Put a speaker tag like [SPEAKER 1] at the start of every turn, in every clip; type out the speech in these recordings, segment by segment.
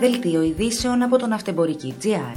[SPEAKER 1] Δελτίο ειδήσεων από το Ναυτεμπορική.gr.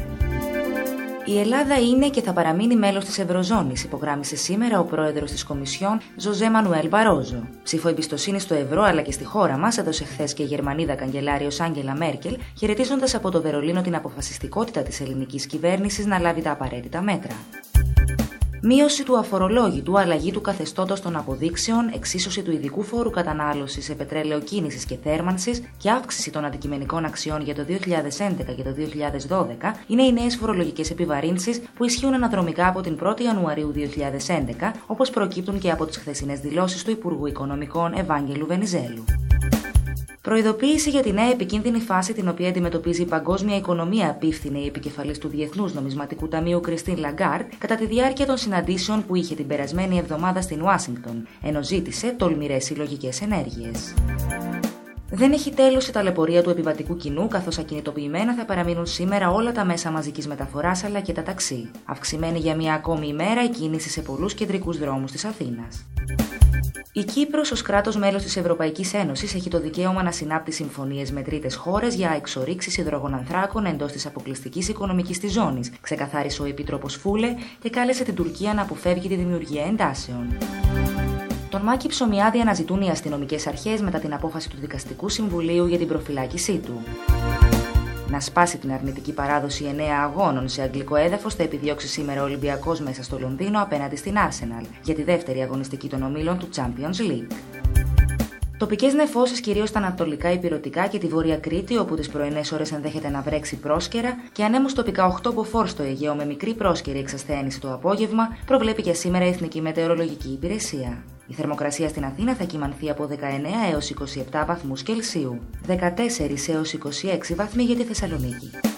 [SPEAKER 1] Η Ελλάδα είναι και θα παραμείνει μέλος της Ευρωζώνης, υπογράμμισε σήμερα ο πρόεδρος της Κομισιόν, Ζωζέ Μανουέλ Μπαρόζο. Ψήφο εμπιστοσύνη στο ευρώ αλλά και στη χώρα μας έδωσε χθες και η Γερμανίδα καγκελάριος Άγγελα Μέρκελ, χαιρετίζοντας από το Βερολίνο την αποφασιστικότητα της ελληνικής κυβέρνησης να λάβει τα απαραίτητα μέτρα. Μείωση του αφορολόγητου, αλλαγή του καθεστώτος των αποδείξεων, εξίσωση του ειδικού φόρου κατανάλωσης σε πετρέλαιο κίνησης και θέρμανσης και αύξηση των αντικειμενικών αξιών για το 2011 και το 2012 είναι οι νέες φορολογικές επιβαρύνσεις που ισχύουν αναδρομικά από την 1η Ιανουαρίου 2011, όπως προκύπτουν και από τις χθεσινές δηλώσεις του Υπουργού Οικονομικών Ευάγγελου Βενιζέλου. Προειδοποίηση για τη νέα επικίνδυνη φάση την οποία αντιμετωπίζει η παγκόσμια οικονομία, απίφθινε η επικεφαλής του Διεθνούς Νομισματικού Ταμείου Κριστίν Λαγκάρντ κατά τη διάρκεια των συναντήσεων που είχε την περασμένη εβδομάδα στην Ουάσιγκτον, ενώ ζήτησε τολμηρές συλλογικές ενέργειες. Δεν έχει τέλος η ταλαιπωρία του επιβατικού κοινού, καθώς ακινητοποιημένα θα παραμείνουν σήμερα όλα τα μέσα μαζικής μεταφοράς αλλά και τα ταξί. Αυξημένη για μία ακόμη ημέρα η κίνηση σε πολλούς κεντρικούς δρόμους της Αθήνας. Η Κύπρος ως κράτος μέλος της Ευρωπαϊκής Ένωσης έχει το δικαίωμα να συνάπτει συμφωνίες με τρίτες χώρες για εξορίξεις υδρογονανθράκων εντός της αποκλειστικής οικονομικής της ζώνης, ξεκαθάρισε ο Επίτροπος Φούλε και κάλεσε την Τουρκία να αποφεύγει τη δημιουργία εντάσεων. Τον Μάκη Ψωμιάδη αναζητούν οι αστυνομικές αρχές μετά την απόφαση του Δικαστικού Συμβουλίου για την προφυλάκησή του. Να σπάσει την αρνητική παράδοση 9 αγώνων σε αγγλικό έδαφος θα επιδιώξει σήμερα ο Ολυμπιακός μέσα στο Λονδίνο απέναντι στην Arsenal για τη δεύτερη αγωνιστική των ομίλων του Champions League. Τοπικές νεφώσεις κυρίως στα ανατολικά ηπειρωτικά και τη Βόρεια Κρήτη, όπου τις πρωινές ώρες ενδέχεται να βρέξει πρόσκαιρα, και ανέμους τοπικά 8 μποφόρ στο Αιγαίο με μικρή πρόσκαιρη εξασθένηση το απόγευμα, προβλέπει για σήμερα η Εθνική Μετεωρολογική Υπηρεσία. Η θερμοκρασία στην Αθήνα θα κυμανθεί από 19 έως 27 βαθμούς Κελσίου, 14 έως 26 βαθμοί για τη Θεσσαλονίκη.